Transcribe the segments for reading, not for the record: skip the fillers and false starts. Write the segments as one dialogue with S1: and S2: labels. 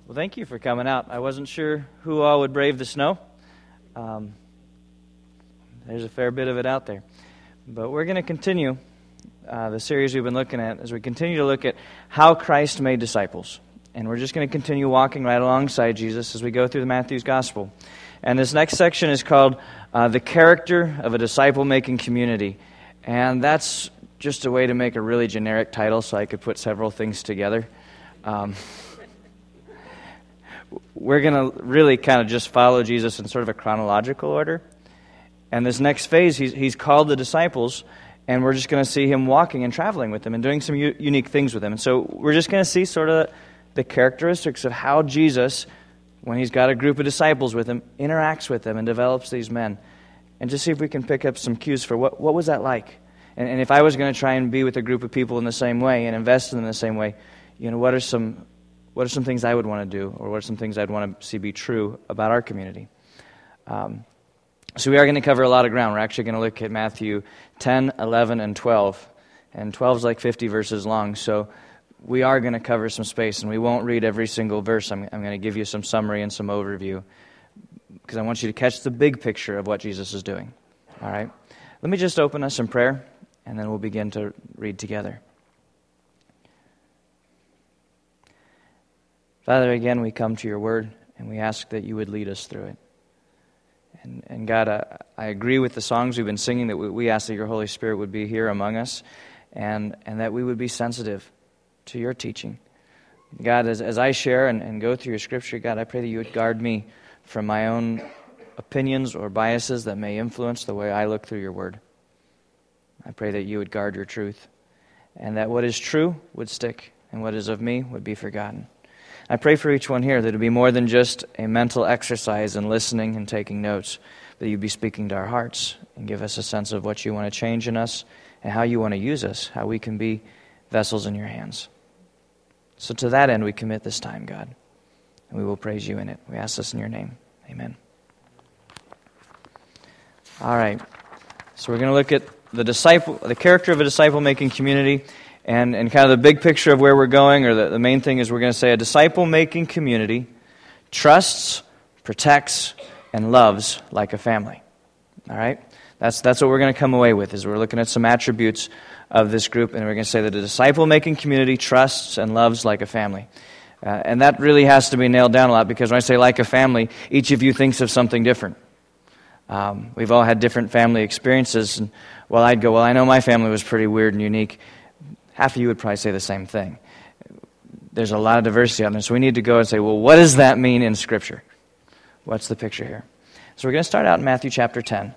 S1: Well, thank you for coming out. I wasn't sure who all would brave the snow. There's a fair bit of it out there. But we're going to continue the series we've been looking at as we continue to look at how Christ made disciples. And we're just going to continue walking right alongside Jesus as we go through the Matthew's Gospel. And this next section is called The Character of a Disciple-Making Community. And that's just a way to make a really generic title so I could put several things together. We're going to really kind of just follow Jesus in sort of a chronological order. And this next phase, he's called the disciples, and we're just going to see him walking and traveling with them and doing some unique things with them. And so we're just going to see sort of the characteristics of how Jesus, when he's got a group of disciples with him, interacts with them and develops these men. And just see if we can pick up some cues for what was that like. And if I was going to try and be with a group of people in the same way and invest in them in the same way, what are some things I would want to do, or what are some things I'd want to see be true about our community? So we are going to cover a lot of ground. We're actually going to look at Matthew 10, 11, and 12. And 12 is like 50 verses long, so we are going to cover some space, and we won't read every single verse. I'm going to give you some summary and some overview, because I want you to catch the big picture of what Jesus is doing. All right? Let me just open us in prayer, and then we'll begin to read together. Father, again, we come to your word, and we ask that you would lead us through it. And God, I agree with the songs we've been singing, that we ask that your Holy Spirit would be here among us, and that we would be sensitive to your teaching. God, as I share and go through your scripture, God, I pray that you would guard me from my own opinions or biases that may influence the way I look through your word. I pray that you would guard your truth, and that what is true would stick, and what is of me would be forgotten. I pray for each one here that it would be more than just a mental exercise in listening and taking notes, that you'd be speaking to our hearts and give us a sense of what you want to change in us and how you want to use us, how we can be vessels in your hands. So to that end, we commit this time, God, and we will praise you in it. We ask this in your name. Amen. All right. So we're going to look at the character of a disciple-making community. And kind of the big picture of where we're going, or the main thing is we're going to say a disciple-making community trusts, protects, and loves like a family. All right? That's what we're going to come away with, is we're looking at some attributes of this group, and we're going to say that a disciple-making community trusts and loves like a family. And that really has to be nailed down a lot, because when I say like a family, each of you thinks of something different. We've all had different family experiences, and I'd go, I know my family was pretty weird and unique. Half of you would probably say the same thing. There's a lot of diversity out there, so we need to go and say, what does that mean in Scripture? What's the picture here? So we're going to start out in Matthew chapter 10.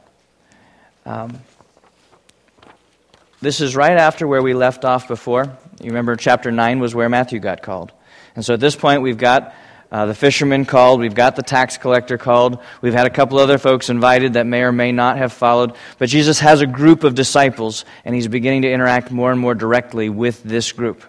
S1: This is right after where we left off before. You remember chapter 9 was where Matthew got called. And so at this point, we've got the fisherman called, we've got the tax collector called, we've had a couple other folks invited that may or may not have followed, but Jesus has a group of disciples, and he's beginning to interact more and more directly with this group.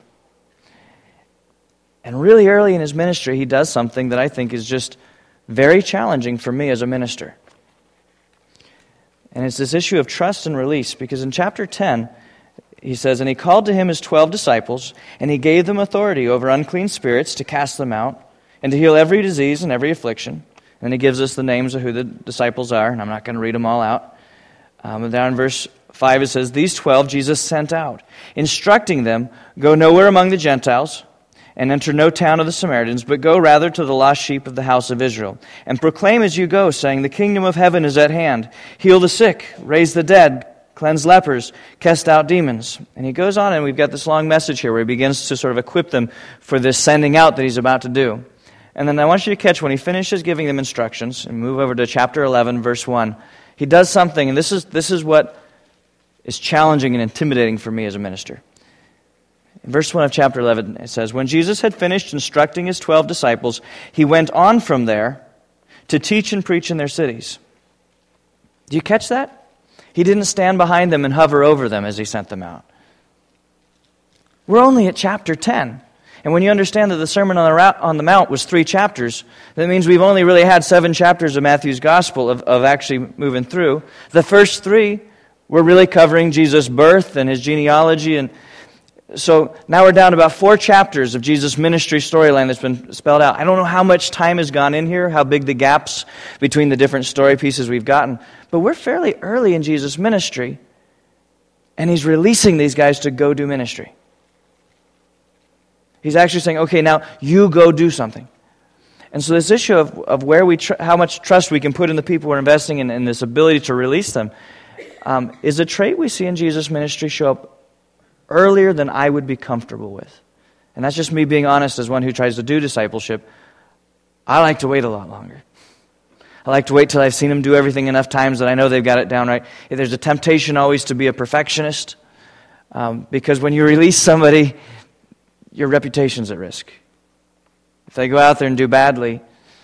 S1: And really early in his ministry, he does something that I think is just very challenging for me as a minister. And it's this issue of trust and release, because in chapter 10, he says, "And he called to him his 12 disciples, and he gave them authority over unclean spirits to cast them out, and to heal every disease and every affliction." And he gives us the names of who the disciples are, and I'm not going to read them all out. Down in verse 5 it says, "These 12 Jesus sent out, instructing them, 'Go nowhere among the Gentiles, and enter no town of the Samaritans, but go rather to the lost sheep of the house of Israel. And proclaim as you go, saying, the kingdom of heaven is at hand. Heal the sick, raise the dead, cleanse lepers, cast out demons.'" And he goes on, and we've got this long message here where he begins to sort of equip them for this sending out that he's about to do. And then I want you to catch when he finishes giving them instructions, and move over to chapter 11, verse 1. He does something, and this is what is challenging and intimidating for me as a minister. In verse 1 of chapter 11, it says, "When Jesus had finished instructing his 12 disciples, he went on from there to teach and preach in their cities." Do you catch that? He didn't stand behind them and hover over them as he sent them out. We're only at chapter 10. And when you understand that the Sermon on the Mount was 3 chapters, that means we've only really had 7 chapters of Matthew's Gospel of actually moving through. The first 3 were really covering Jesus' birth and his genealogy. And So now we're down to about 4 chapters of Jesus' ministry storyline that's been spelled out. I don't know how much time has gone in here, how big the gaps between the different story pieces we've gotten, but we're fairly early in Jesus' ministry, and he's releasing these guys to go do ministry. He's actually saying, okay, now you go do something. And so this issue of where how much trust we can put in the people we're investing in and this ability to release them is a trait we see in Jesus' ministry show up earlier than I would be comfortable with. And that's just me being honest as one who tries to do discipleship. I like to wait a lot longer. I like to wait till I've seen them do everything enough times that I know they've got it down right. There's a temptation always to be a perfectionist because when you release somebody, your reputation's at risk. If they go out there and do badly,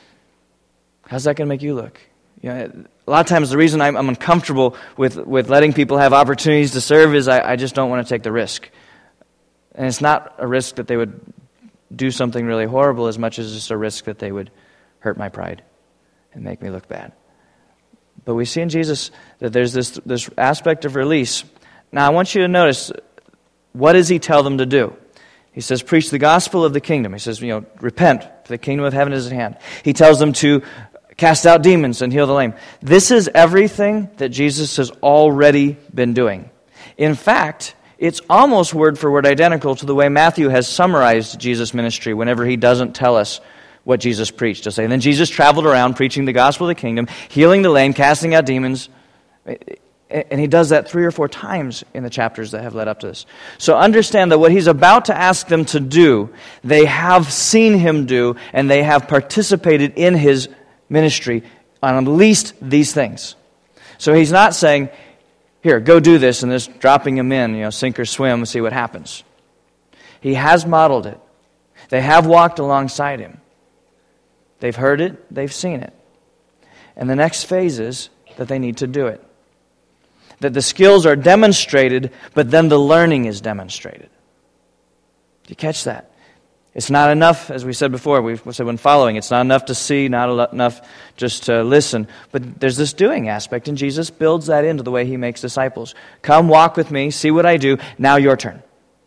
S1: how's that going to make you look? You know, a lot of times the reason I'm uncomfortable with letting people have opportunities to serve is I just don't want to take the risk. And it's not a risk that they would do something really horrible as much as just a risk that they would hurt my pride and make me look bad. But we see in Jesus that there's this aspect of release. Now I want you to notice, what does he tell them to do? He says, preach the gospel of the kingdom. He says, repent, for the kingdom of heaven is at hand. He tells them to cast out demons and heal the lame. This is everything that Jesus has already been doing. In fact, it's almost word for word identical to the way Matthew has summarized Jesus' ministry whenever he doesn't tell us what Jesus preached. He'll say, and then Jesus traveled around preaching the gospel of the kingdom, healing the lame, casting out demons. And he does that 3 or 4 times in the chapters that have led up to this. So understand that what he's about to ask them to do, they have seen him do, and they have participated in his ministry on at least these things. So he's not saying, here, go do this, and just dropping him in, sink or swim, see what happens. He has modeled it. They have walked alongside him. They've heard it, they've seen it. And the next phase is that they need to do it. That the skills are demonstrated, but then the learning is demonstrated. Do you catch that? It's not enough, as we said before, we said when following, it's not enough to see, not enough just to listen. But there's this doing aspect, and Jesus builds that into the way he makes disciples. Come, walk with me, see what I do, now your turn.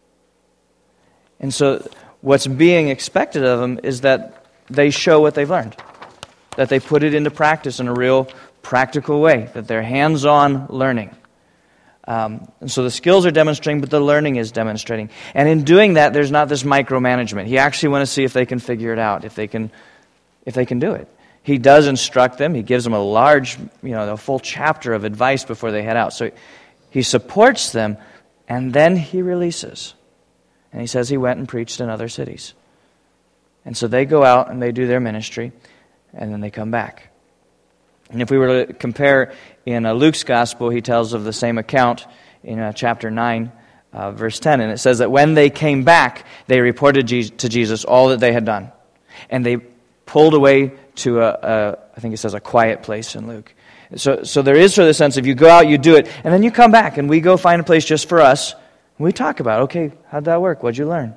S1: And so what's being expected of them is that they show what they've learned. That they put it into practice in a real practical way. That they're hands-on learning. And so the skills are demonstrating, but the learning is demonstrating. And in doing that, there's not this micromanagement. He actually wants to see if they can figure it out, if they can do it. He does instruct them. He gives them a full chapter of advice before they head out. So he supports them, and then he releases. And he says he went and preached in other cities. And so they go out and they do their ministry, and then they come back. And if we were to compare in Luke's gospel, he tells of the same account in chapter 9, verse 10. And it says that when they came back, they reported to Jesus all that they had done. And they pulled away to I think it says a quiet place in Luke. So there is sort of the sense of you go out, you do it, and then you come back, and we go find a place just for us. And we talk about, okay, how'd that work? What'd you learn?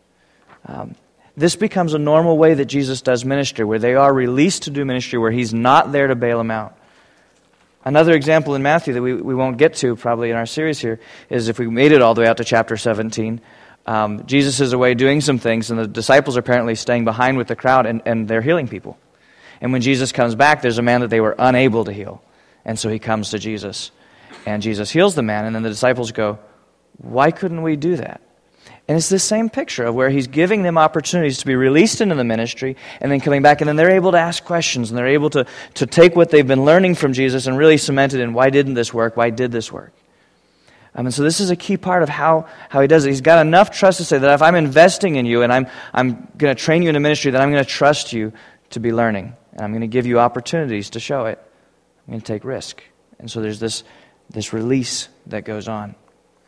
S1: This becomes a normal way that Jesus does ministry, where they are released to do ministry, where he's not there to bail them out. Another example in Matthew that we won't get to probably in our series here is if we made it all the way out to chapter 17. Jesus is away doing some things, and the disciples are apparently staying behind with the crowd, and they're healing people. And when Jesus comes back, there's a man that they were unable to heal. And so he comes to Jesus, and Jesus heals the man, and then the disciples go, why couldn't we do that? And it's this same picture of where he's giving them opportunities to be released into the ministry and then coming back, and then they're able to ask questions, and they're able to take what they've been learning from Jesus and really cement it in why didn't this work, why did this work? And so this is a key part of how he does it. He's got enough trust to say that if I'm investing in you and I'm going to train you in a ministry, that I'm going to trust you to be learning. And I'm going to give you opportunities to show it. I'm going to take risk. And so there's this release that goes on.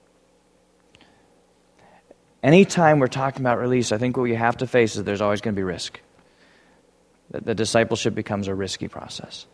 S1: Anytime we're talking about release, I think what we have to face is there's always going to be risk. The discipleship becomes a risky process.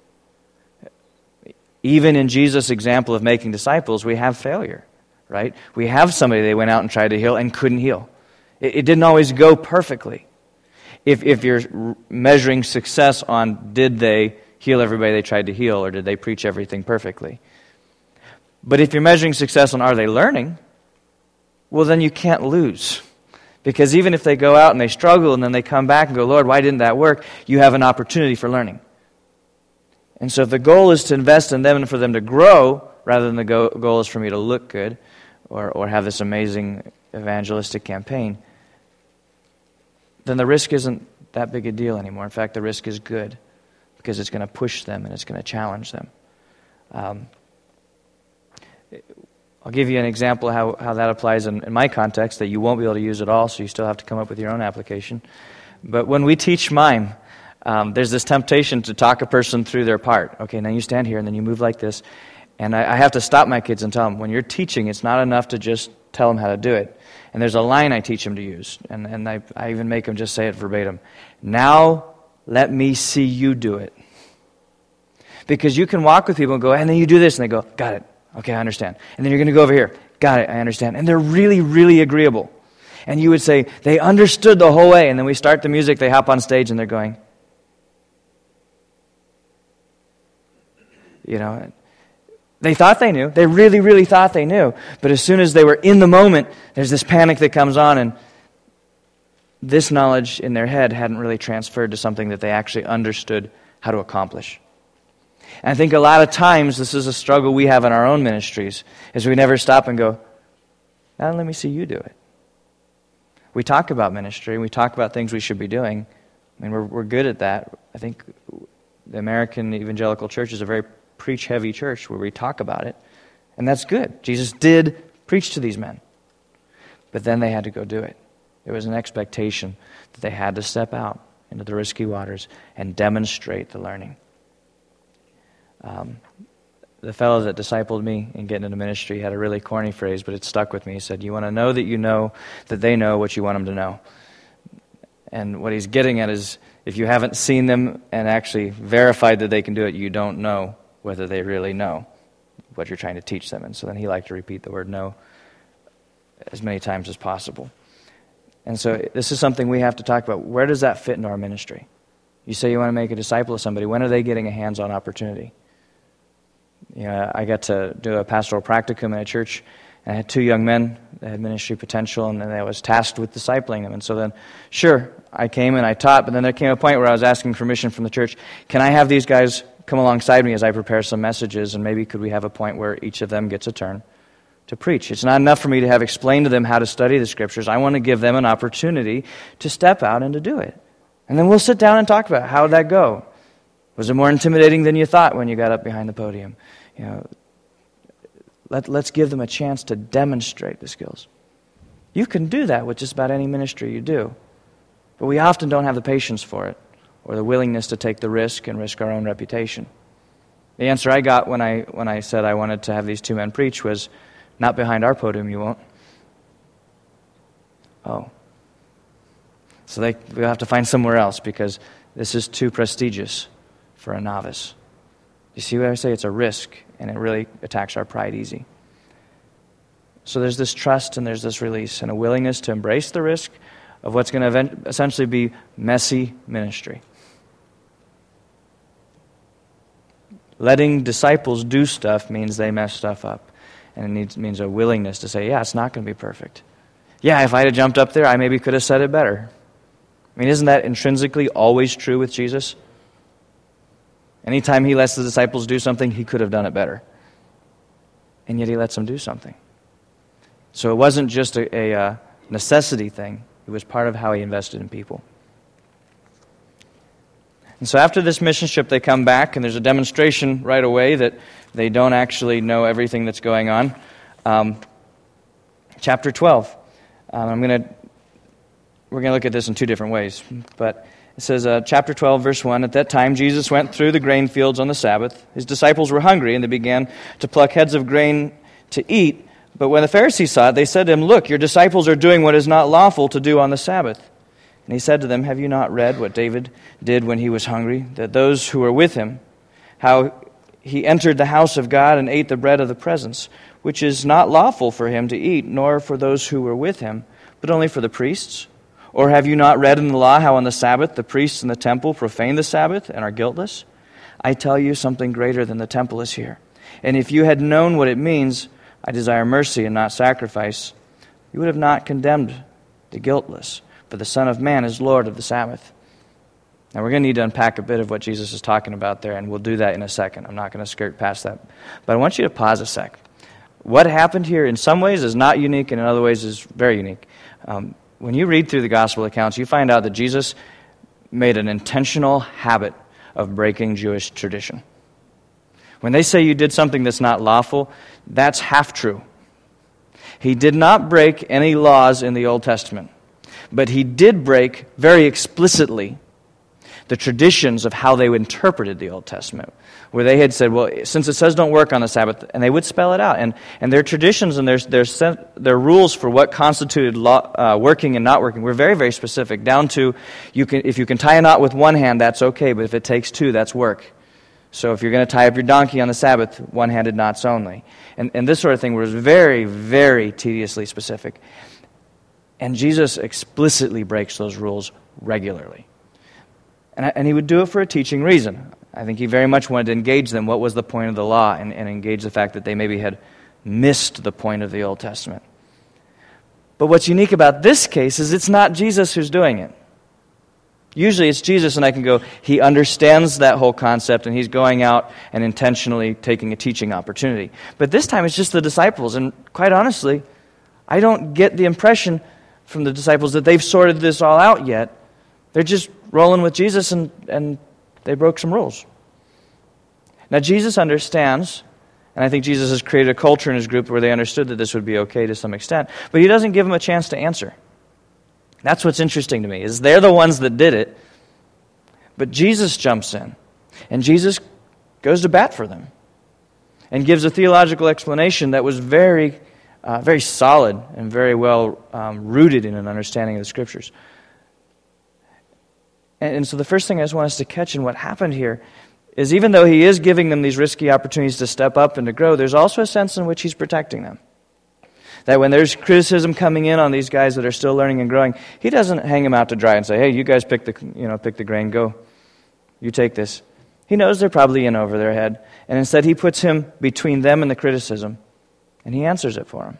S1: Even in Jesus' example of making disciples, we have failure, right? We have somebody they went out and tried to heal and couldn't heal. It didn't always go perfectly. If you're measuring success on did they heal everybody they tried to heal, or did they preach everything perfectly? But if you're measuring success on are they learning, well, then you can't lose. Because even if they go out and they struggle and then they come back and go, Lord, why didn't that work? You have an opportunity for learning. And so if the goal is to invest in them and for them to grow, rather than the goal is for me to look good or have this amazing evangelistic campaign, then the risk isn't that big a deal anymore. In fact, the risk is good because it's going to push them and it's going to challenge them. I'll give you an example of how that applies in my context that you won't be able to use at all, so you still have to come up with your own application. But when we teach mime, there's this temptation to talk a person through their part. Okay, now you stand here and then you move like this. And I have to stop my kids and tell them, when you're teaching, it's not enough to just tell them how to do it. And there's a line I teach them to use, and I even make them just say it verbatim. Now, let me see you do it. Because you can walk with people and go, and then you do this, and they go, got it. Okay, I understand. And then you're going to go over here. Got it, I understand. And they're really, really agreeable. And you would say, they understood the whole way. And then we start the music, they hop on stage, and they're going, you know, they thought they knew. They really, really thought they knew. But as soon as they were in the moment, there's this panic that comes on, and this knowledge in their head hadn't really transferred to something that they actually understood how to accomplish. And I think a lot of times this is a struggle we have in our own ministries, is we never stop and go, now let me see you do it. We talk about ministry, we talk about things we should be doing. I mean, we're good at that. I think the American evangelical church is a very preach-heavy church where we talk about it, and that's good. Jesus did preach to these men, but then they had to go do it. There was an expectation that they had to step out into the risky waters and demonstrate the learning. The fellow that discipled me in getting into ministry had a really corny phrase, but it stuck with me. He said, you want to know that you know that they know what you want them to know. And what he's getting at is, if you haven't seen them and actually verified that they can do it, you don't know whether they really know what you're trying to teach them. And so then he liked to repeat the word know as many times as possible. And so this is something we have to talk about. Where does that fit into our ministry? You say you want to make a disciple of somebody. When are they getting a hands-on opportunity? You know, I got to do a pastoral practicum in a church, and I had two young men that had ministry potential, and then I was tasked with discipling them. And so then, sure, I came and I taught, but then there came a point where I was asking permission from the church, can I have these guys come alongside me as I prepare some messages, and maybe could we have a point where each of them gets a turn to preach? It's not enough for me to have explained to them how to study the Scriptures. I want to give them an opportunity to step out and to do it. And then we'll sit down and talk about how did that go. Was it more intimidating than you thought when you got up behind the podium? You know, let's give them a chance to demonstrate the skills. You can do that with just about any ministry you do, but we often don't have the patience for it, or the willingness to take the risk and risk our own reputation. The answer I got when I said I wanted to have these two men preach was, not behind our podium, you won't. Oh. So we'll have to find somewhere else because this is too prestigious for a novice. You see what I say? It's a risk, and it really attacks our pride easy. So there's this trust and there's this release and a willingness to embrace the risk of what's going to essentially be messy ministry. Letting disciples do stuff means they mess stuff up. And it means a willingness to say, yeah, it's not going to be perfect. Yeah, if I had jumped up there, I maybe could have said it better. I mean, isn't that intrinsically always true with Jesus? Anytime he lets the disciples do something, he could have done it better. And yet he lets them do something. So it wasn't just a necessity thing. It was part of how he invested in people. And so after this mission trip, they come back, and there's a demonstration right away that they don't actually know everything that's going on. Chapter 12. We're going to look at this in two different ways. But it says, chapter 12, verse 1, at that time Jesus went through the grain fields on the Sabbath. His disciples were hungry, and they began to pluck heads of grain to eat. But when the Pharisees saw it, they said to him, look, your disciples are doing what is not lawful to do on the Sabbath. And he said to them, have you not read what David did when he was hungry, that those who were with him, how he entered the house of God and ate the bread of the presence, which is not lawful for him to eat, nor for those who were with him, but only for the priests? Or have you not read in the law how on the Sabbath the priests in the temple profane the Sabbath and are guiltless? I tell you, something greater than the temple is here. And if you had known what it means, I desire mercy and not sacrifice, you would have not condemned the guiltless, for the Son of Man is Lord of the Sabbath. Now, we're going to need to unpack a bit of what Jesus is talking about there, and we'll do that in a second. I'm not going to skirt past that. But I want you to pause a sec. What happened here in some ways is not unique, and in other ways is very unique. When you read through the gospel accounts, you find out that Jesus made an intentional habit of breaking Jewish tradition. When they say you did something that's not lawful, that's half true. He did not break any laws in the Old Testament, but he did break very explicitly the traditions of how they interpreted the Old Testament, where they had said, well, since it says don't work on the Sabbath, and they would spell it out. And their traditions and their rules for what constituted working and not working were very, very specific, down to if you can tie a knot with one hand, that's okay, but if it takes two, that's work. So if you're going to tie up your donkey on the Sabbath, one-handed knots only. And this sort of thing was very, very tediously specific. And Jesus explicitly breaks those rules regularly. And he would do it for a teaching reason. I think he very much wanted to engage them. What was the point of the law? And engage the fact that they maybe had missed the point of the Old Testament. But what's unique about this case is it's not Jesus who's doing it. Usually it's Jesus, and I can go, he understands that whole concept, and he's going out and intentionally taking a teaching opportunity. But this time it's just the disciples, and quite honestly, I don't get the impression from the disciples that they've sorted this all out yet. They're just rolling with Jesus, and they broke some rules. Now, Jesus understands, and I think Jesus has created a culture in his group where they understood that this would be okay to some extent, but he doesn't give them a chance to answer. That's what's interesting to me, is they're the ones that did it, but Jesus jumps in, and Jesus goes to bat for them and gives a theological explanation that was very, very solid and very well rooted in an understanding of the Scriptures. And so the first thing I just want us to catch in what happened here is even though he is giving them these risky opportunities to step up and to grow, there's also a sense in which he's protecting them. That when there's criticism coming in on these guys that are still learning and growing, he doesn't hang them out to dry and say, hey, you guys pick the grain, go. You take this. He knows they're probably in over their head. And instead he puts him between them and the criticism, and he answers it for them.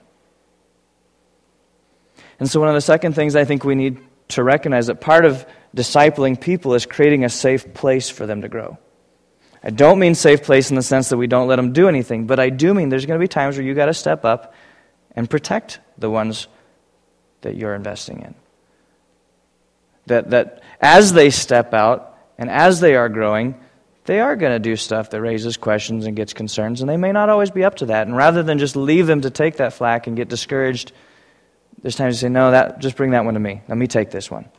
S1: And so one of the second things I think we need to recognize that part of discipling people is creating a safe place for them to grow. I don't mean safe place in the sense that we don't let them do anything, but I do mean there's going to be times where you got to step up and protect the ones that you're investing in. That as they step out and as they are growing, they are going to do stuff that raises questions and gets concerns, and they may not always be up to that. And rather than just leave them to take that flack and get discouraged, there's times to say, no, just bring that one to me. Let me take this one.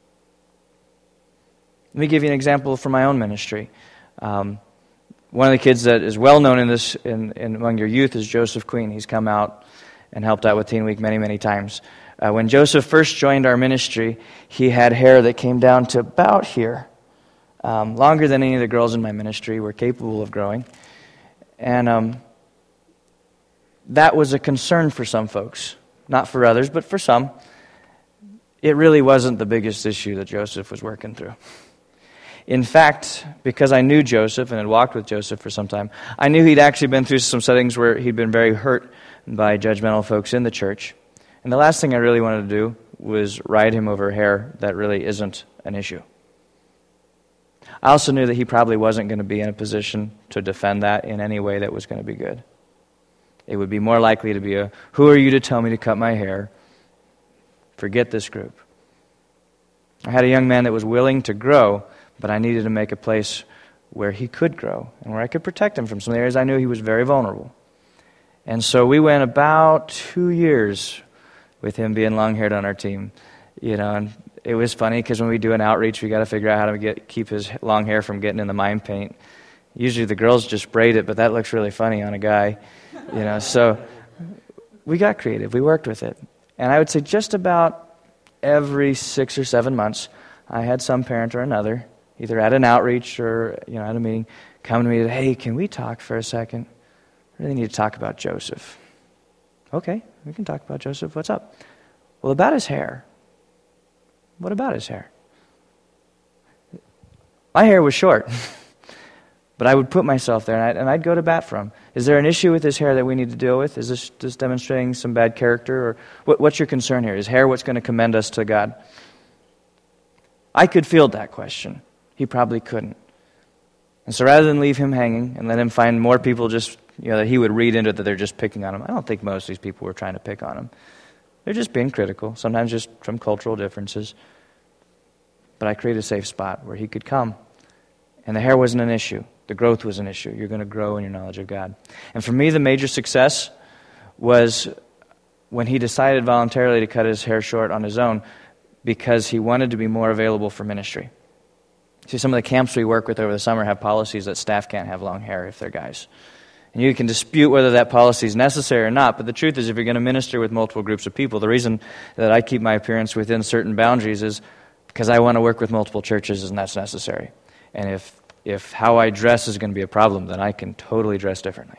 S1: Let me give you an example from my own ministry. One of the kids that is well known in among your youth is Joseph Queen. He's come out and helped out with Teen Week many, many times. When Joseph first joined our ministry, he had hair that came down to about here, longer than any of the girls in my ministry were capable of growing. And that was a concern for some folks. Not for others, but for some. It really wasn't the biggest issue that Joseph was working through. In fact, because I knew Joseph and had walked with Joseph for some time, I knew he'd actually been through some settings where he'd been very hurt by judgmental folks in the church. And the last thing I really wanted to do was ride him over hair that really isn't an issue. I also knew that he probably wasn't going to be in a position to defend that in any way that was going to be good. It would be more likely to be who are you to tell me to cut my hair? Forget this group. I had a young man that was willing to grow, but I needed to make a place where he could grow and where I could protect him from some areas I knew he was very vulnerable. And so we went about 2 years with him being long-haired on our team. And it was funny because when we do an outreach, we got to figure out how to keep his long hair from getting in the mime paint. Usually the girls just braid it, but that looks really funny on a guy. So we got creative. We worked with it. And I would say just about every 6 or 7 months, I had some parent or another, either at an outreach or at a meeting, come to me and say, hey, can we talk for a second? I really need to talk about Joseph. Okay, we can talk about Joseph. What's up? Well, about his hair. What about his hair? My hair was short. But I would put myself there, and I'd go to bat for him. Is there an issue with his hair that we need to deal with? Is this just demonstrating some bad character? Or what's your concern here? Is hair what's going to commend us to God? I could field that question. He probably couldn't. And so rather than leave him hanging and let him find more people just, that he would read into that they're just picking on him, I don't think most of these people were trying to pick on him. They're just being critical, sometimes just from cultural differences. But I created a safe spot where he could come. And the hair wasn't an issue. The growth was an issue. You're going to grow in your knowledge of God. And for me, the major success was when he decided voluntarily to cut his hair short on his own because he wanted to be more available for ministry. See, some of the camps we work with over the summer have policies that staff can't have long hair if they're guys. And you can dispute whether that policy is necessary or not, but the truth is if you're going to minister with multiple groups of people, the reason that I keep my appearance within certain boundaries is because I want to work with multiple churches and that's necessary. And if how I dress is going to be a problem, then I can totally dress differently.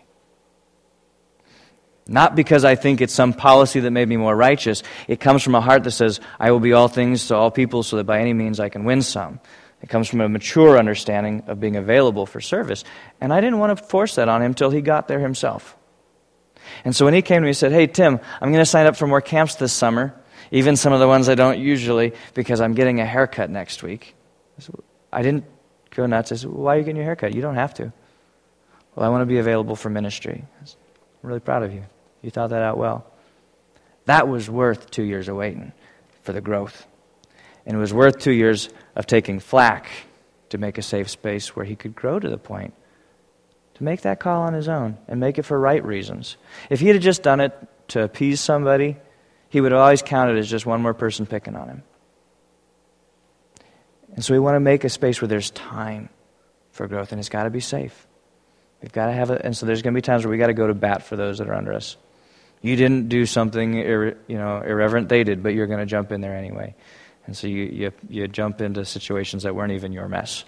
S1: Not because I think it's some policy that made me more righteous. It comes from a heart that says, I will be all things to all people so that by any means I can win some. It comes from a mature understanding of being available for service. And I didn't want to force that on him until he got there himself. And so when he came to me and said, hey, Tim, I'm going to sign up for more camps this summer, even some of the ones I don't usually, because I'm getting a haircut next week. I didn't go nuts. I said, why are you getting your haircut? You don't have to. Well, I want to be available for ministry. I'm really proud of you. You thought that out well. That was worth 2 years of waiting for the growth. And it was worth 2 years of taking flack to make a safe space where he could grow to the point to make that call on his own and make it for right reasons. If he had just done it to appease somebody, he would have always counted as just one more person picking on him. And so we want to make a space where there's time for growth, and it's got to be safe. We've got to have it, and so there's going to be times where we got to go to bat for those that are under us. You didn't do something irreverent, they did, but you're going to jump in there anyway. And so you jump into situations that weren't even your mess.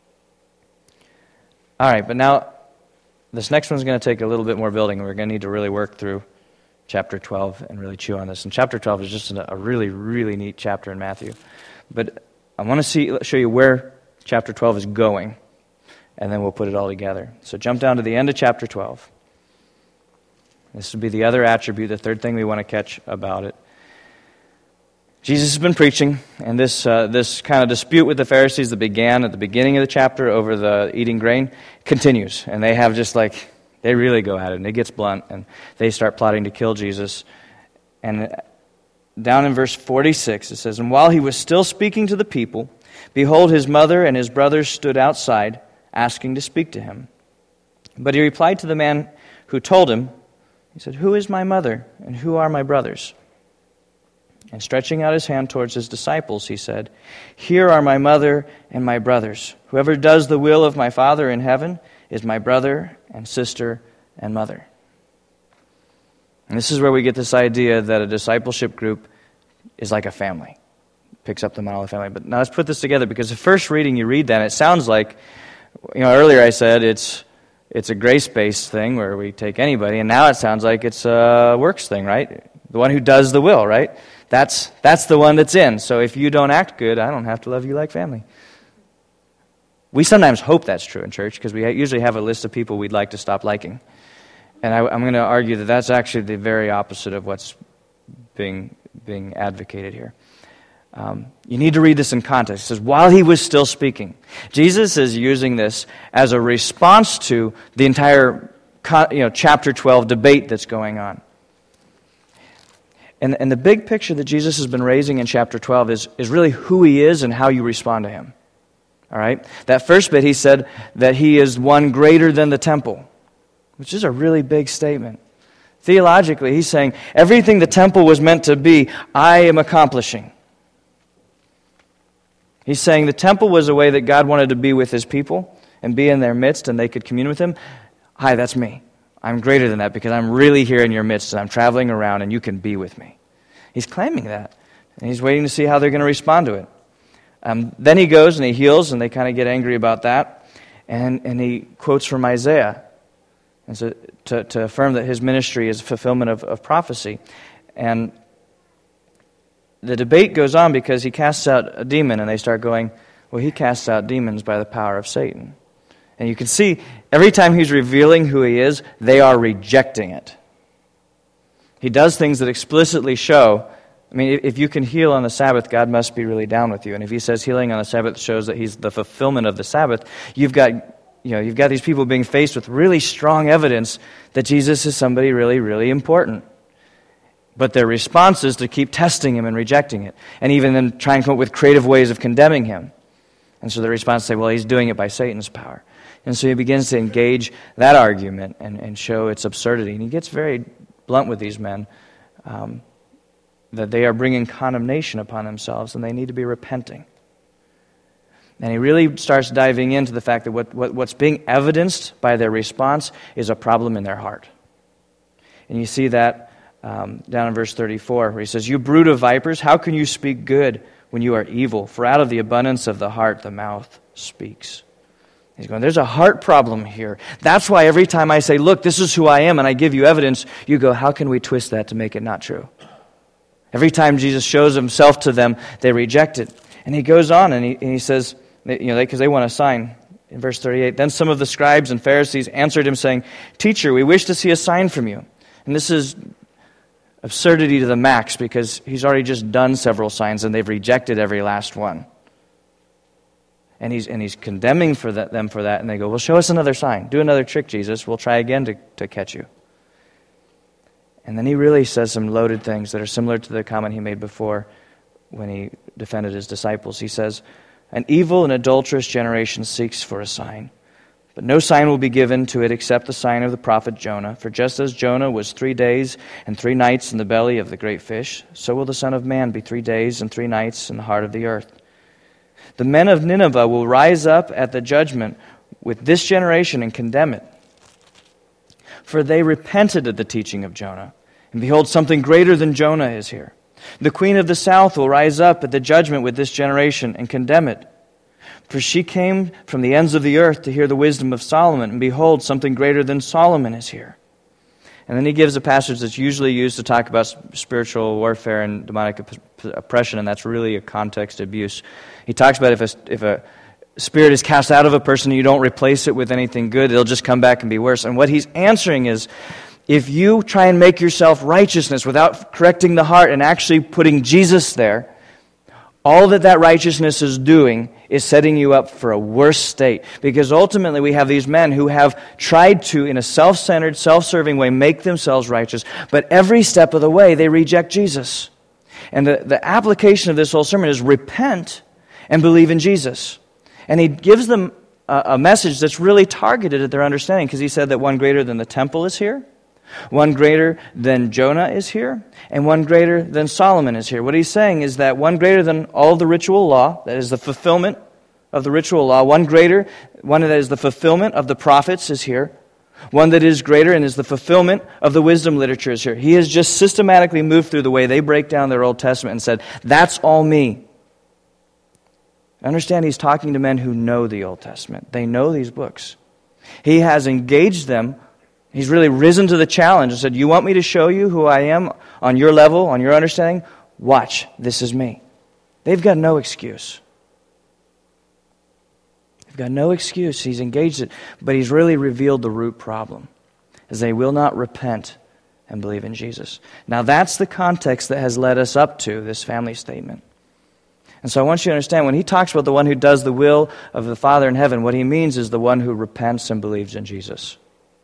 S1: All right, but now this next one's going to take a little bit more building, and we're going to need to really work through chapter 12 and really chew on this. And chapter 12 is just a really, really neat chapter in Matthew. But I want to show you where chapter 12 is going, and then we'll put it all together. So jump down to the end of chapter 12. This would be the other attribute, the third thing we want to catch about it. Jesus has been preaching, and this kind of dispute with the Pharisees that began at the beginning of the chapter over the eating grain continues. And they have they really go at it, and it gets blunt, and they start plotting to kill Jesus. And down in verse 46, it says, "And while he was still speaking to the people, behold, his mother and his brothers stood outside, asking to speak to him. But he replied to the man who told him, he said, 'Who is my mother, and who are my brothers?' And stretching out his hand towards his disciples, he said, 'Here are my mother and my brothers. Whoever does the will of my Father in heaven is my brother and sister and mother.'" And this is where we get this idea that a discipleship group is like a family. Picks up the model of family. But now let's put this together, because the first reading you read that, it sounds like, earlier I said it's a grace-based thing where we take anybody, and now it sounds like it's a works thing, right? The one who does the will, right? That's the one that's in. So if you don't act good, I don't have to love you like family. We sometimes hope that's true in church because we usually have a list of people we'd like to stop liking. And I'm going to argue that that's actually the very opposite of what's being advocated here. You need to read this in context. It says, while he was still speaking. Jesus is using this as a response to the entire chapter 12 debate that's going on. And the big picture that Jesus has been raising in chapter 12 is really who he is and how you respond to him. All right? That first bit, he said that he is one greater than the temple, which is a really big statement. Theologically, he's saying, everything the temple was meant to be, I am accomplishing. He's saying the temple was a way that God wanted to be with his people and be in their midst and they could commune with him. Hi, that's me. I'm greater than that because I'm really here in your midst and I'm traveling around and you can be with me. He's claiming that. And he's waiting to see how they're going to respond to it. Then he goes and he heals and they kind of get angry about that. And he quotes from Isaiah and so to affirm that his ministry is fulfillment of prophecy. And the debate goes on because he casts out a demon and they start going, well, he casts out demons by the power of Satan. And you can see every time he's revealing who he is, they are rejecting it. He does things that explicitly show, I mean, if you can heal on the Sabbath, God must be really down with you. And if he says healing on the Sabbath shows that he's the fulfillment of the Sabbath, you've got these people being faced with really strong evidence that Jesus is somebody really, really important. But their response is to keep testing him and rejecting it, and even then try and come up with creative ways of condemning him. And so the response say, well, he's doing it by Satan's power. And so he begins to engage that argument and show its absurdity. And he gets very blunt with these men, that they are bringing condemnation upon themselves and they need to be repenting. And he really starts diving into the fact that what's being evidenced by their response is a problem in their heart. And you see that down in verse 34, where he says, "You brood of vipers, how can you speak good when you are evil? For out of the abundance of the heart the mouth speaks." He's going, there's a heart problem here. That's why every time I say, look, this is who I am, and I give you evidence, you go, how can we twist that to make it not true? Every time Jesus shows himself to them, they reject it. And he goes on and he says, because they want a sign. In verse 38, "Then some of the scribes and Pharisees answered him, saying, 'Teacher, we wish to see a sign from you.'" And this is absurdity to the max, because he's already just done several signs and they've rejected every last one. And he's condemning them for that, and they go, well, show us another sign. Do another trick, Jesus. We'll try again to catch you. And then he really says some loaded things that are similar to the comment he made before when he defended his disciples. He says, "An evil and adulterous generation seeks for a sign, but no sign will be given to it except the sign of the prophet Jonah. For just as Jonah was 3 days and 3 nights in the belly of the great fish, so will the Son of Man be 3 days and 3 nights in the heart of the earth. The men of Nineveh will rise up at the judgment with this generation and condemn it. For they repented at the teaching of Jonah, and behold, something greater than Jonah is here. The queen of the south will rise up at the judgment with this generation and condemn it. For she came from the ends of the earth to hear the wisdom of Solomon, and behold, something greater than Solomon is here." And then he gives a passage that's usually used to talk about spiritual warfare and demonic oppression, and that's really a context abuse. He talks about if a spirit is cast out of a person and you don't replace it with anything good, it'll just come back and be worse. And what he's answering is, if you try and make yourself righteousness without correcting the heart and actually putting Jesus there, all that righteousness is doing is setting you up for a worse state. Because ultimately we have these men who have tried to, in a self-centered, self-serving way, make themselves righteous, but every step of the way they reject Jesus. And the application of this whole sermon is repent and believe in Jesus. And he gives them a message that's really targeted at their understanding, because he said that one greater than the temple is here, one greater than Jonah is here, and one greater than Solomon is here. What he's saying is that one greater than all the ritual law, that is the fulfillment of the ritual law, one that is the fulfillment of the prophets is here, one that is greater and is the fulfillment of the wisdom literature is here. He has just systematically moved through the way they break down their Old Testament and said, that's all me. Understand, he's talking to men who know the Old Testament. They know these books. He has engaged them. He's really risen to the challenge and said, you want me to show you who I am on your level, on your understanding? Watch, this is me. They've got no excuse. They've got no excuse. He's engaged it, but he's really revealed the root problem, as they will not repent and believe in Jesus. Now that's the context that has led us up to this family statement. And so I want you to understand, when he talks about the one who does the will of the Father in heaven, what he means is the one who repents and believes in Jesus.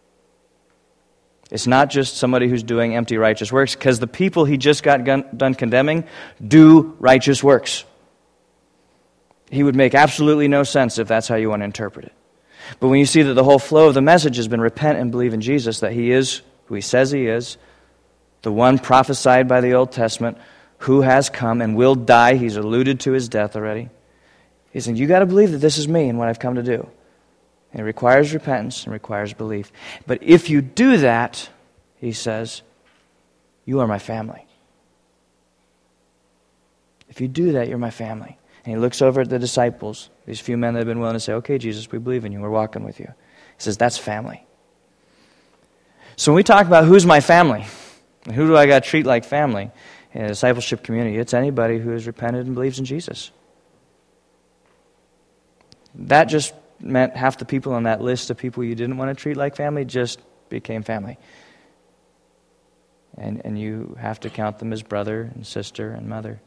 S1: It's not just somebody who's doing empty righteous works, because the people he just got done condemning do righteous works. He would make absolutely no sense if that's how you want to interpret it. But when you see that the whole flow of the message has been repent and believe in Jesus, that he is who he says he is, the one prophesied by the Old Testament, who has come and will die, he's alluded to his death already. He's saying, you got to believe that this is me and what I've come to do. And it requires repentance and requires belief. But if you do that, he says, you are my family. If you do that, you're my family. And he looks over at the disciples, these few men that have been willing to say, okay, Jesus, we believe in you. We're walking with you. He says, that's family. So when we talk about who's my family, and who do I got to treat like family in a discipleship community, it's anybody who has repented and believes in Jesus. That just meant half the people on that list of people you didn't want to treat like family just became family. And you have to count them as brother and sister and mother.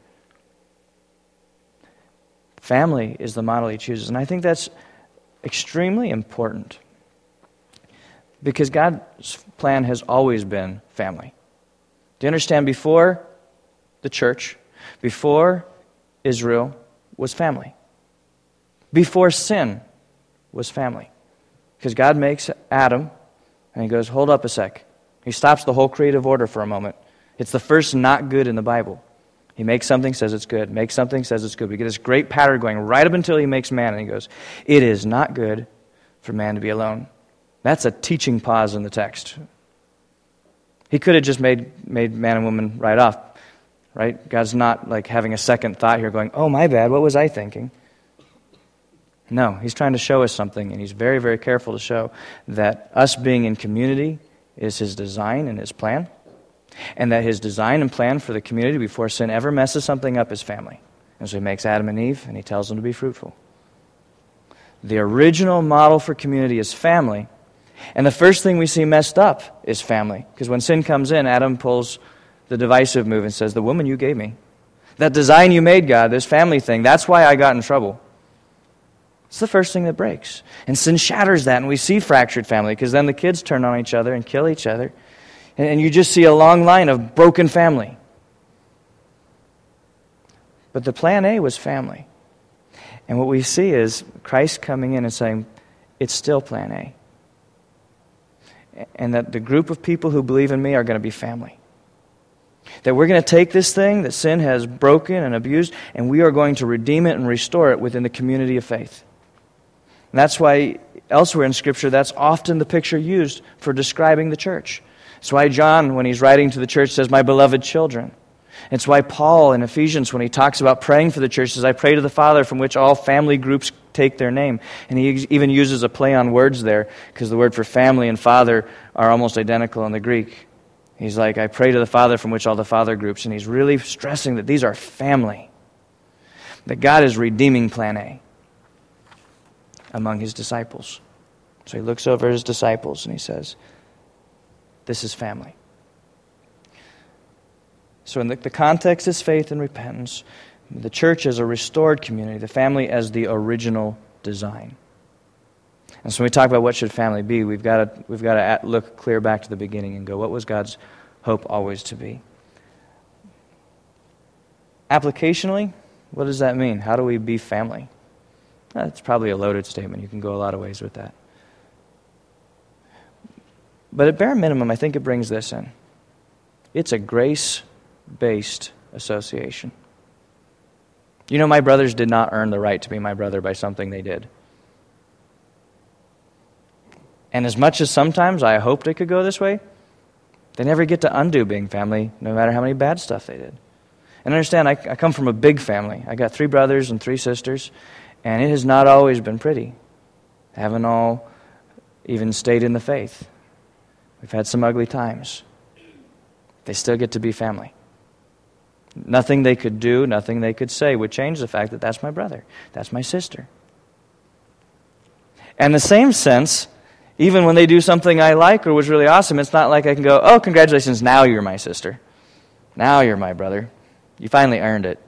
S1: Family is the model he chooses. And I think that's extremely important, because God's plan has always been family. Do you understand? Before the church, before Israel was family. Before sin was family. Because God makes Adam, and he goes, hold up a sec. He stops the whole creative order for a moment. It's the first not good in the Bible. He makes something, says it's good. Makes something, says it's good. We get this great pattern going right up until he makes man, and he goes, it is not good for man to be alone. That's a teaching pause in the text. He could have just made man and woman right off, right? God's not like having a second thought here going, oh, my bad, what was I thinking? No, he's trying to show us something, and he's very, very careful to show that us being in community is his design and his plan, and that his design and plan for the community before sin ever messes something up is family. And so he makes Adam and Eve, and he tells them to be fruitful. The original model for community is family, and the first thing we see messed up is family. Because when sin comes in, Adam pulls the divisive move and says, the woman you gave me, that design you made, God, this family thing, that's why I got in trouble. It's the first thing that breaks. And sin shatters that, and we see fractured family, because then the kids turn on each other and kill each other. And you just see a long line of broken family. But the plan A was family. And what we see is Christ coming in and saying, it's still plan A. And that the group of people who believe in me are going to be family. That we're going to take this thing that sin has broken and abused, and we are going to redeem it and restore it within the community of faith. And that's why elsewhere in Scripture, that's often the picture used for describing the church. It's why John, when he's writing to the church, says, my beloved children. It's why Paul in Ephesians, when he talks about praying for the church, says, I pray to the Father from which all family groups take their name. And he even uses a play on words there, because the word for family and father are almost identical in the Greek. He's like, I pray to the Father from which all the father groups. And he's really stressing that these are family. That God is redeeming plan A among his disciples. So he looks over at his disciples and he says, this is family. So in the context is faith and repentance. The church as a restored community, the family as the original design. And so when we talk about what should family be, we've got to look clear back to the beginning and go, what was God's hope always to be? Applicationally, what does that mean? How do we be family? That's probably a loaded statement. You can go a lot of ways with that. But at bare minimum, I think it brings this in. It's a grace-based association. You know, my brothers did not earn the right to be my brother by something they did. And as much as sometimes I hoped it could go this way, they never get to undo being family, no matter how many bad stuff they did. And understand, I come from a big family. I got 3 brothers and 3 sisters, and it has not always been pretty. Haven't all even stayed in the faith. We've had some ugly times. They still get to be family. Nothing they could do, nothing they could say would change the fact that that's my brother, that's my sister. And in the same sense, even when they do something I like or was really awesome, it's not like I can go, oh, congratulations, now you're my sister. Now you're my brother. You finally earned it.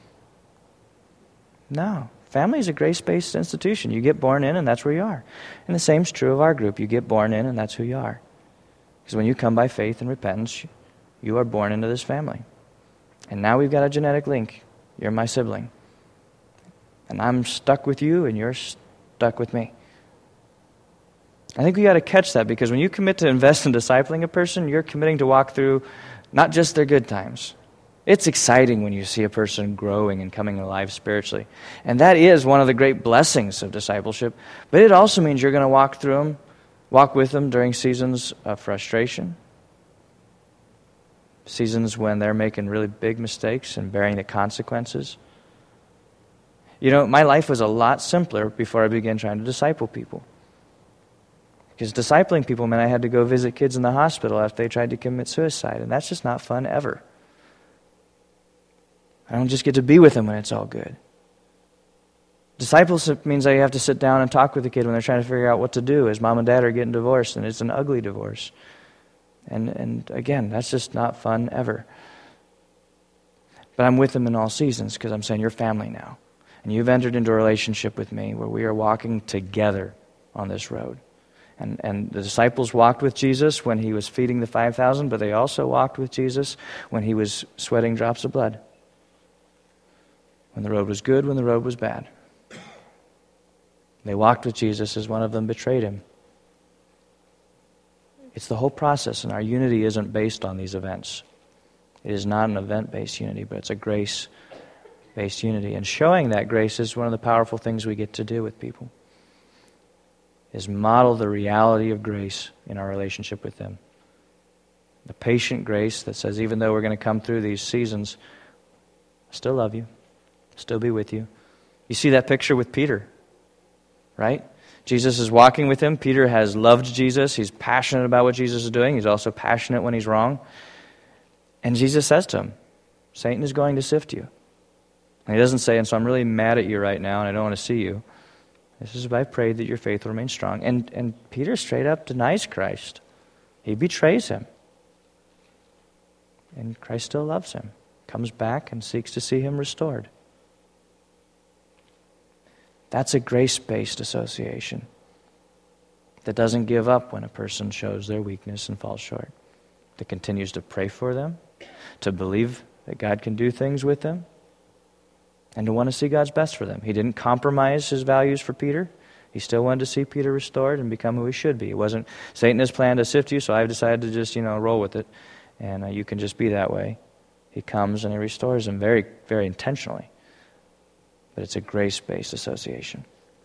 S1: No. Family is a grace-based institution. You get born in, and that's where you are. And the same is true of our group. You get born in, and that's who you are. Because when you come by faith and repentance, you are born into this family. And now we've got a genetic link. You're my sibling. And I'm stuck with you, and you're stuck with me. I think we got to catch that, because when you commit to invest in discipling a person, you're committing to walk through not just their good times. It's exciting when you see a person growing and coming alive spiritually. And that is one of the great blessings of discipleship. But it also means you're going to walk with them during seasons of frustration, seasons when they're making really big mistakes and bearing the consequences. You know, my life was a lot simpler before I began trying to disciple people. Because discipling people meant I had to go visit kids in the hospital after they tried to commit suicide. And that's just not fun ever. I don't just get to be with them when it's all good. Discipleship means that you have to sit down and talk with the kid when they're trying to figure out what to do as mom and dad are getting divorced, and it's an ugly divorce. And again, that's just not fun ever. But I'm with them in all seasons because I'm saying you're family now. And you've entered into a relationship with me where we are walking together on this road. And the disciples walked with Jesus when he was feeding the 5,000, but they also walked with Jesus when he was sweating drops of blood. When the road was good, when the road was bad. They walked with Jesus as one of them betrayed him. It's the whole process, and our unity isn't based on these events. It is not an event-based unity, but it's a grace-based unity. And showing that grace is one of the powerful things we get to do with people, is model the reality of grace in our relationship with them. The patient grace that says, even though we're going to come through these seasons, I still love you, still be with you. You see that picture with Peter, right? Jesus is walking with him. Peter has loved Jesus. He's passionate about what Jesus is doing. He's also passionate when he's wrong. And Jesus says to him, Satan is going to sift you. And he doesn't say, and so I'm really mad at you right now and I don't want to see you. This is, I prayed that your faith will remain strong. And Peter straight up denies Christ. He betrays him. And Christ still loves him. Comes back and seeks to see him restored. That's a grace-based association that doesn't give up when a person shows their weakness and falls short. That continues to pray for them, to believe that God can do things with them, and to want to see God's best for them. He didn't compromise his values for Peter. He still wanted to see Peter restored and become who he should be. It wasn't Satan has planned to sift you, so I've decided to just, roll with it, and you can just be that way. He comes and he restores him very, very intentionally. But it's a grace-based association.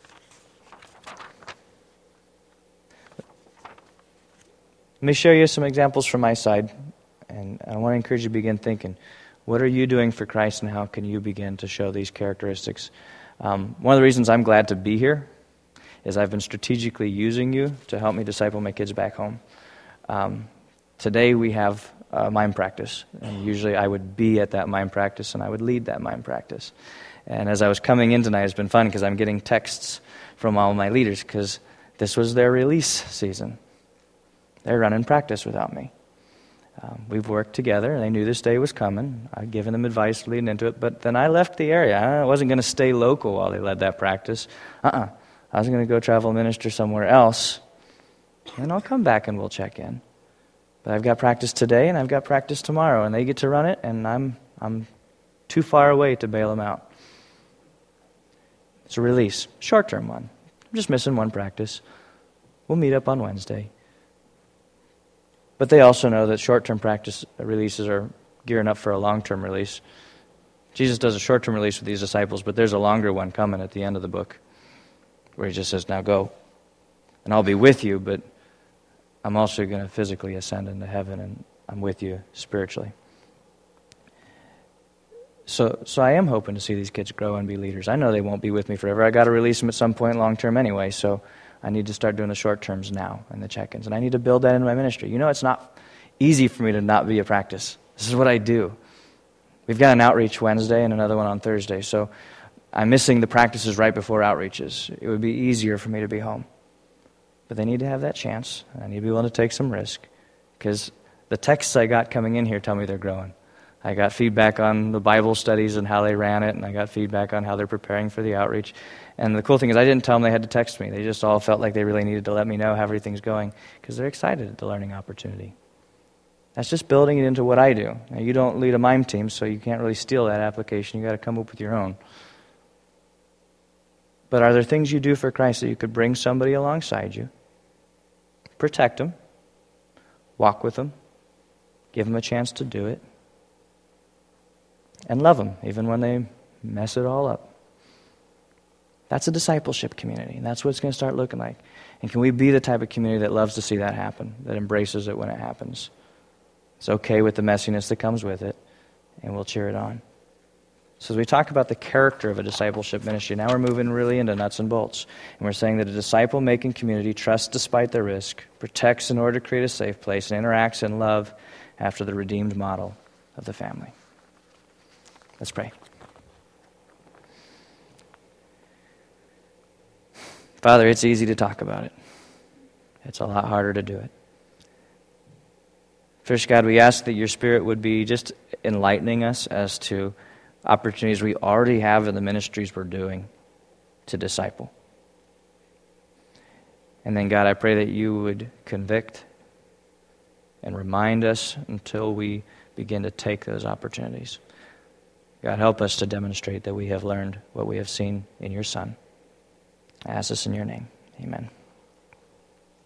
S1: Let me share you some examples from my side, and I want to encourage you to begin thinking, what are you doing for Christ and how can you begin to show these characteristics? One of the reasons I'm glad to be here is I've been strategically using you to help me disciple my kids back home. Today we have mime practice, and usually I would be at that mime practice and I would lead that mime practice. And as I was coming in tonight, it's been fun because I'm getting texts from all my leaders because this was their release season. They're running practice without me. We've worked together, and they knew this day was coming. I'd given them advice leading into it, but then I left the area. I wasn't going to stay local while they led that practice. I was going to go travel minister somewhere else, and I'll come back and we'll check in. But I've got practice today, and I've got practice tomorrow, and they get to run it, and I'm too far away to bail them out. It's a release, short-term one. I'm just missing one practice. We'll meet up on Wednesday. But they also know that short-term practice releases are gearing up for a long-term release. Jesus does a short-term release with these disciples, but there's a longer one coming at the end of the book where he just says, now go. And I'll be with you, but I'm also going to physically ascend into heaven, and I'm with you spiritually. So I am hoping to see these kids grow and be leaders. I know they won't be with me forever. I got to release them at some point long-term anyway, so I need to start doing the short terms now and the check-ins. And I need to build that into my ministry. It's not easy for me to not be a practice. This is what I do. We've got an outreach Wednesday and another one on Thursday, so I'm missing the practices right before outreaches. It would be easier for me to be home. But they need to have that chance. I need to be willing to take some risk because the texts I got coming in here tell me they're growing. I got feedback on the Bible studies and how they ran it, and I got feedback on how they're preparing for the outreach. And the cool thing is I didn't tell them they had to text me. They just all felt like they really needed to let me know how everything's going because they're excited at the learning opportunity. That's just building it into what I do. Now, you don't lead a mime team, so you can't really steal that application. You got to come up with your own. But are there things you do for Christ that you could bring somebody alongside you, protect them, walk with them, give them a chance to do it, and love them, even when they mess it all up? That's a discipleship community, and that's what it's going to start looking like. And can we be the type of community that loves to see that happen, that embraces it when it happens? It's okay with the messiness that comes with it, and we'll cheer it on. So as we talk about the character of a discipleship ministry, now we're moving really into nuts and bolts. And we're saying that a disciple-making community trusts despite the risk, protects in order to create a safe place, and interacts in love after the redeemed model of the family. Let's pray. Father, it's easy to talk about it. It's a lot harder to do it. First, God, we ask that your Spirit would be just enlightening us as to opportunities we already have in the ministries we're doing to disciple. And then, God, I pray that you would convict and remind us until we begin to take those opportunities. God, help us to demonstrate that we have learned what we have seen in your Son. I ask this in your name. Amen.